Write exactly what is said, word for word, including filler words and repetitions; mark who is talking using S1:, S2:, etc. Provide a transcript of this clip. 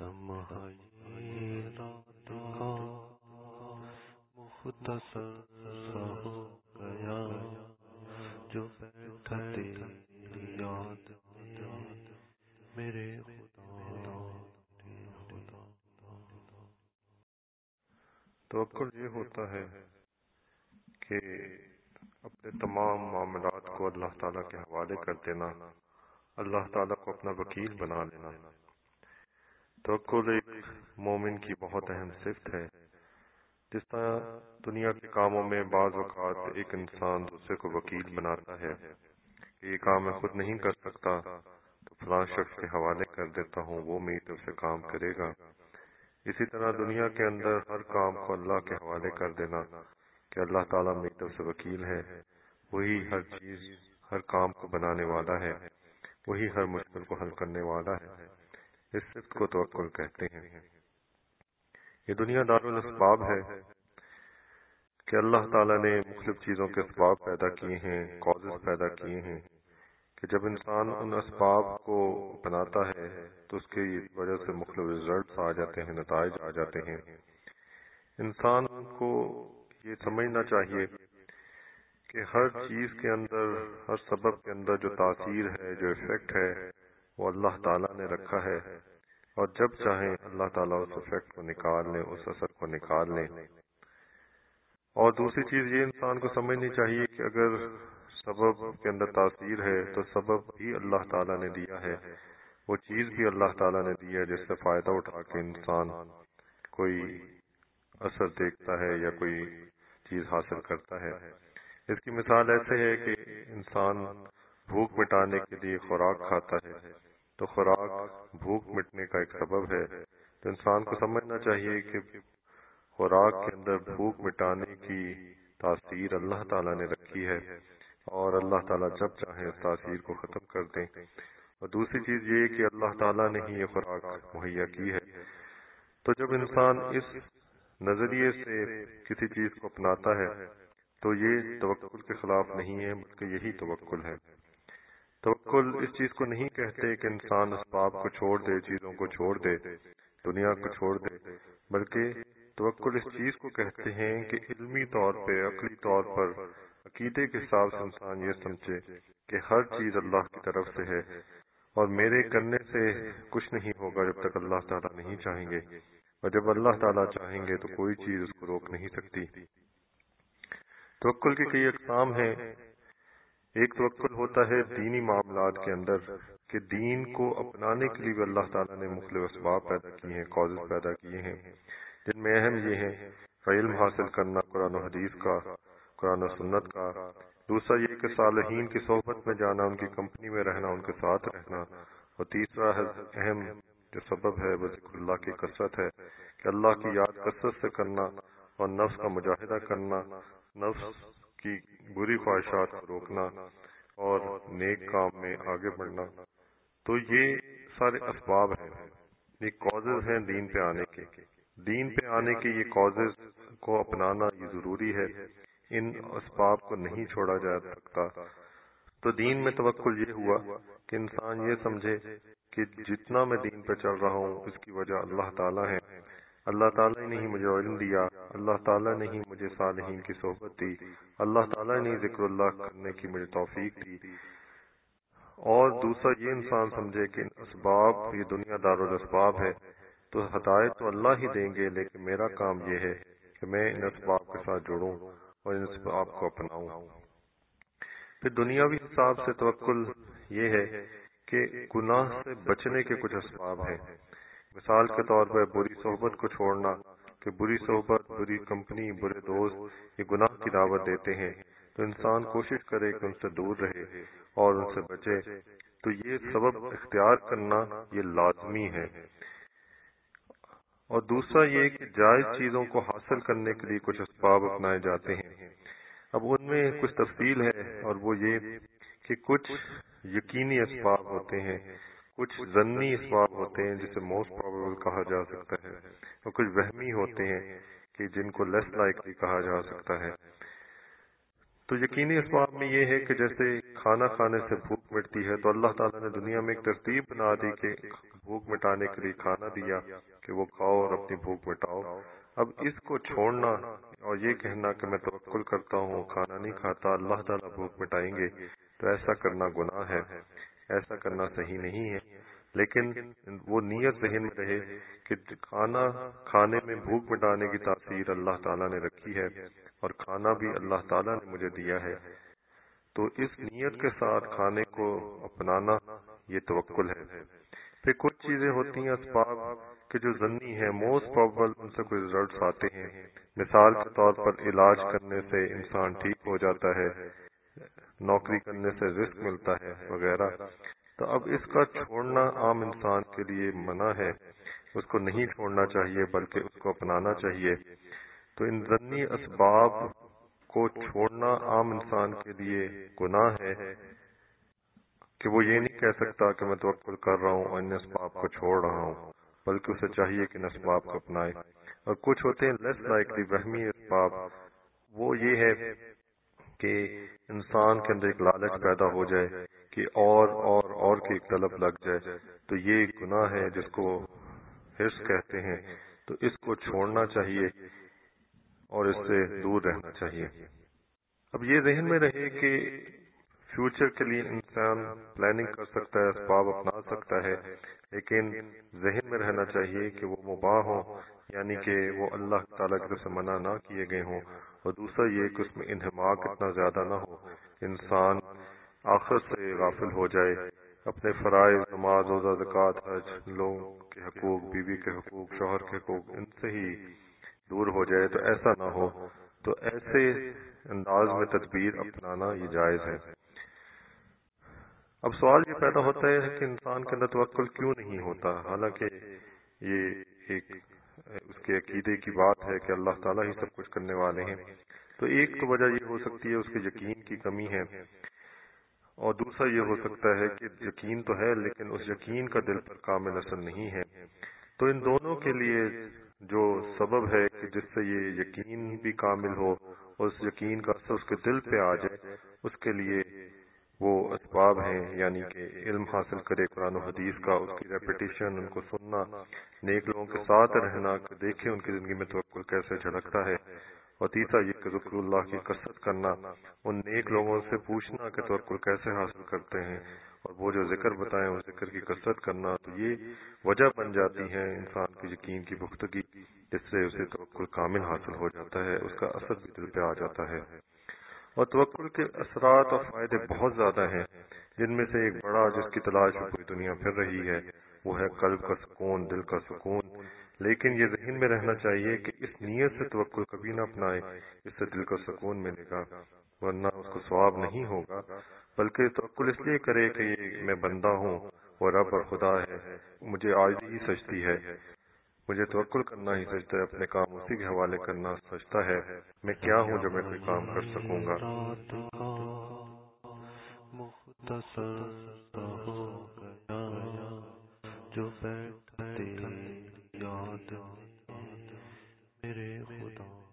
S1: لمحہ یہ رات کا مختصر سا ہو گیا، جو بیٹھا تیری یاد میں میرے خدا خدا۔
S2: توکل یہ ہوتا ہے کہ اپنے تمام معاملات کو اللہ تعالیٰ کے حوالے کر دینا، اللہ تعالیٰ کو اپنا وکیل بنا لینا۔ توکل ایک مومن کی بہت اہم صفت ہے۔ جس طرح دنیا کے کاموں میں بعض اوقات ایک انسان دوسرے کو وکیل بناتا ہے کہ یہ کام میں خود نہیں کر سکتا تو فلاں شخص کے حوالے کر دیتا ہوں، وہ میری طرف سے کام کرے گا۔ اسی طرح دنیا کے اندر ہر کام کو اللہ کے حوالے کر دینا کہ اللہ تعالیٰ میری طرف سے وکیل ہے، وہی ہر چیز ہر کام کو بنانے والا ہے، وہی ہر مشکل کو حل کرنے والا ہے۔ اس صفت کو توکل کہتے ہیں۔ یہ دنیا دارالاسباب ہے کہ اللہ تعالیٰ نے مختلف چیزوں کے اسباب پیدا کیے ہیں، کازز پیدا کیے ہیں کہ جب انسان ان اسباب کو بناتا ہے تو اس کی وجہ سے مختلف ریزلٹس آ جاتے ہیں، نتائج آ جاتے ہیں۔ انسان کو یہ سمجھنا چاہیے کہ ہر چیز کے اندر، ہر سبب کے اندر جو تاثیر ہے، جو ایفیکٹ ہے، وہ اللہ تعالیٰ نے رکھا ہے، اور جب چاہیں اللہ تعالیٰ اس ایفیکٹ کو نکال لیں، اس اثر کو نکال لیں۔ اور دوسری چیز یہ انسان کو سمجھنی چاہیے کہ اگر سبب کے اندر تاثیر ہے تو سبب بھی اللہ تعالیٰ نے دیا ہے، وہ چیز بھی اللہ تعالیٰ نے دی ہے جس سے فائدہ اٹھا کے انسان کوئی اثر دیکھتا ہے یا کوئی چیز حاصل کرتا ہے۔ اس کی مثال ایسے ہے کہ انسان بھوک مٹانے کے لیے خوراک کھاتا ہے تو خوراک بھوک مٹنے کا ایک سبب ہے، تو انسان کو سمجھنا چاہیے کہ خوراک کے اندر بھوک مٹانے کی تاثیر اللہ تعالیٰ نے رکھی ہے، اور اللہ تعالیٰ جب چاہیں اس تاثیر کو ختم کر دیں۔ اور دوسری چیز یہ کہ اللہ تعالیٰ نے ہی یہ خوراک مہیا کی ہے۔ تو جب انسان اس نظریے سے کسی چیز کو اپناتا ہے تو یہ توکل کے خلاف نہیں ہے، بلکہ یہی توکل ہے۔ توکل اس چیز کو نہیں کہتے کہ انسان اسباب کو چھوڑ دے، چیزوں کو چھوڑ دے، دنیا کو چھوڑ دے، بلکہ توکل اس چیز کو کہتے ہیں کہ علمی طور پہ، عقلی طور پر، عقیدے کے حساب سے انسان یہ سمجھے کہ ہر چیز اللہ کی طرف سے ہے، اور میرے کرنے سے کچھ نہیں ہوگا جب تک اللہ تعالیٰ نہیں چاہیں گے، اور جب اللہ تعالیٰ چاہیں گے تو کوئی چیز اس کو روک نہیں سکتی۔ توکل کی کئی اقسام ہیں۔ ایک توکل ہوتا ہے دینی معاملات کے اندر کہ دین کو اپنانے کے لیے بھی اللہ تعالیٰ نے مختلف اسباب پیدا کیے ہیں، کازز پیدا کیے ہیں، جن میں اہم یہ ہیں علم حاصل کرنا، قرآن و حدیث کا، قرآن و سنت کا۔ دوسرا یہ کہ صالحین کی صحبت میں جانا، ان کی کمپنی میں رہنا، ان کے ساتھ رہنا۔ اور تیسرا اہم جو سبب ہے وہ ذکر اللہ کی کثرت ہے کہ اللہ کی یاد کثرت سے کرنا اور نفس کا مجاہدہ کرنا، نفس کی بری خواہشات کو روکنا اور نیک کام میں آگے بڑھنا۔ تو یہ سارے اسباب ہیں، یہ کازز ہیں دین پہ آنے کے۔ دین پہ آنے کے یہ کازز کو اپنانا یہ ضروری ہے، ان اسباب کو نہیں چھوڑا جا سکتا۔ تو دین میں توکل یہ ہوا کہ انسان یہ سمجھے کہ جتنا میں دین پہ چل رہا ہوں اس کی وجہ اللہ تعالیٰ ہے، اللہ تعالیٰ نے ہی مجھے علم دیا، اللہ تعالیٰ نے ہی مجھے صالحین کی صحبت دی، اللہ تعالیٰ نے ذکر اللہ کرنے کی مجھے توفیق دی۔ اور دوسرا یہ انسان سمجھے کہ اسباب یہ دنیا دارالاسباب ہے، تو ہدایت تو اللہ ہی دیں گے، لیکن میرا کام یہ ہے کہ میں ان اسباب کے ساتھ جڑوں اور ان اسباب کو اپناؤں۔ پھر دنیاوی حساب سے توکل یہ ہے کہ گناہ سے بچنے کے کچھ اسباب ہیں۔ مثال کے طور پر بری صحبت کو چھوڑنا، کہ بری صحبت، بری کمپنی، برے دوست یہ گناہ کی دعوت دیتے ہیں، تو انسان کوشش کرے کہ ان سے دور رہے اور ان سے بچے۔ تو یہ سبب اختیار کرنا یہ لازمی ہے۔ اور دوسرا یہ کہ جائز چیزوں کو حاصل کرنے کے لیے کچھ اسباب اپنائے جاتے ہیں۔ اب ان میں کچھ تفصیل ہے، اور وہ یہ کہ کچھ یقینی اسباب ہوتے ہیں، کچھ ظنی اسباب ہوتے ہیں جسے موسٹ پروبیبل کہا جا سکتا ہے، اور کچھ وہمی ہوتے ہیں کہ جن کو لیس لائکلی کہا جا سکتا ہے۔ تو یقینی اسباب میں یہ ہے کہ جیسے کھانا کھانے سے بھوک مٹتی ہے، تو اللہ تعالیٰ نے دنیا میں ایک ترتیب بنا دی کہ بھوک مٹانے کے لیے کھانا دیا کہ وہ کھاؤ اور اپنی بھوک مٹاؤ، اب اس کو چھوڑنا اور یہ کہنا کہ میں توکل کرتا ہوں، کھانا نہیں کھاتا، اللہ تعالیٰ بھوک مٹائیں گے، تو ایسا کرنا گناہ ہے، ایسا کرنا صحیح نہیں ہے۔ لیکن وہ نیت ذہن میں رہے کہ کھانا کھانے میں بھوک مٹانے کی تاثیر اللہ تعالیٰ نے رکھی ہے اور کھانا بھی اللہ تعالیٰ نے مجھے دیا ہے، تو اس نیت کے ساتھ کھانے کو اپنانا یہ توکل ہے۔ پھر کچھ چیزیں ہوتی ہیں اسباب کہ جو ضمنی ہے، موسٹ پروبل ان سے کوئی ریزلٹس آتے ہیں، مثال کے طور پر علاج کرنے سے انسان ٹھیک ہو جاتا ہے، نوکری کرنے سے رزق ملتا ہے وغیرہ، تو اب اس کا چھوڑنا عام انسان کے لیے منع ہے، اس کو نہیں چھوڑنا چاہیے بلکہ اس کو اپنانا چاہیے۔ تو ان ضمنی اسباب کو چھوڑنا عام انسان کے لیے گناہ ہے کہ وہ یہ نہیں کہہ سکتا کہ میں توکل کر رہا ہوں اور ان اسباب کو چھوڑ رہا ہوں، بلکہ اسے چاہیے کہ ان اسباب کو اپنائے۔ اور کچھ ہوتے ہیں لیس لائکلی وہمی اسباب، وہ یہ ہے کہ انسان کے اندر ایک لالچ پیدا ہو جائے کہ اور اور اور کی ایک طلب لگ جائے، تو یہ گناہ ہے جس کو حرص کہتے ہیں، تو اس کو چھوڑنا چاہیے اور اس سے دور رہنا چاہیے۔ اب یہ ذہن میں رہے کہ فیوچر کے لیے انسان پلاننگ کر سکتا ہے، اسباب اپنا سکتا ہے، لیکن ذہن میں رہنا چاہیے کہ وہ مباح ہوں، یعنی کہ وہ اللہ تعالیٰ کی طرف سے منع نہ کیے گئے ہوں، اور دوسرا یہ کہ اس میں انہماک اتنا زیادہ نہ ہو انسان آخرت سے غافل ہو جائے، اپنے فرائض نماز روزہ زکوٰۃ حج، لوگوں کے حقوق، بیوی کے حقوق، شوہر کے حقوق، ان سے ہی دور ہو جائے، تو ایسا نہ ہو۔ تو ایسے انداز میں تدبیر اپنانا یہ جائز ہے۔ اب سوال یہ پیدا ہوتا ہے کہ انسان کے اندر توکل کیوں نہیں ہوتا، حالانکہ یہ ایک اس کے عقیدے کی بات ہے کہ اللہ تعالیٰ ہی سب کچھ کرنے والے ہیں۔ تو ایک تو وجہ یہ ہو سکتی ہے اس کے یقین کی کمی ہے، اور دوسرا یہ ہو سکتا ہے کہ یقین تو ہے لیکن اس یقین کا دل پر کامل اثر نہیں ہے۔ تو ان دونوں کے لیے جو سبب ہے کہ جس سے یہ یقین بھی کامل ہو اور اس یقین کا اثر اس کے دل پہ آ جائے، اس کے لیے وہ اسباب ہیں، یعنی کہ علم حاصل کرے قرآن و حدیث کا، اس کی ریپیٹیشن، ان کو سننا، نیک لوگوں کے ساتھ رہنا کہ دیکھیں ان کی زندگی میں توکل کیسے جھلکتا ہے، اور تیسرا یہ کہ ذکر اللہ کی کثرت کرنا، ان نیک لوگوں سے پوچھنا کہ توکل کیسے حاصل کرتے ہیں، اور وہ جو ذکر بتائیں اس ذکر کی کثرت کرنا، تو یہ وجہ بن جاتی ہے انسان کی یقین کی پختگی، جس سے اسے توکل کامل حاصل ہو جاتا ہے، اس کا اثر بھی دل پہ آ جاتا ہے۔ اور توکل کے اثرات اور فائدے بہت زیادہ ہیں، جن میں سے ایک بڑا جس کی تلاش میں پوری دنیا پھر رہی ہے وہ ہے قلب کا سکون، دل کا سکون۔ لیکن یہ ذہن میں رہنا چاہیے کہ اس نیت سے توکل کبھی نہ اپنائے اس سے دل کا سکون ملے گا، ورنہ اس کو ثواب نہیں ہوگا، بلکہ توکل اس لیے کرے کہ یہ میں بندہ ہوں اور رب اور خدا ہے، مجھے عاجزی ہی سجتی ہے، مجھے توکل کرنا ہی سجدہ ہے، اپنے کام اسی کے حوالے کرنا سجدہ ہے، میں کیا ہوں جو میں کوئی کام کر سکوں گا۔
S1: رات کا مختصر سا ہو گیا جو بیٹھا تیری یاد میں میرے خدا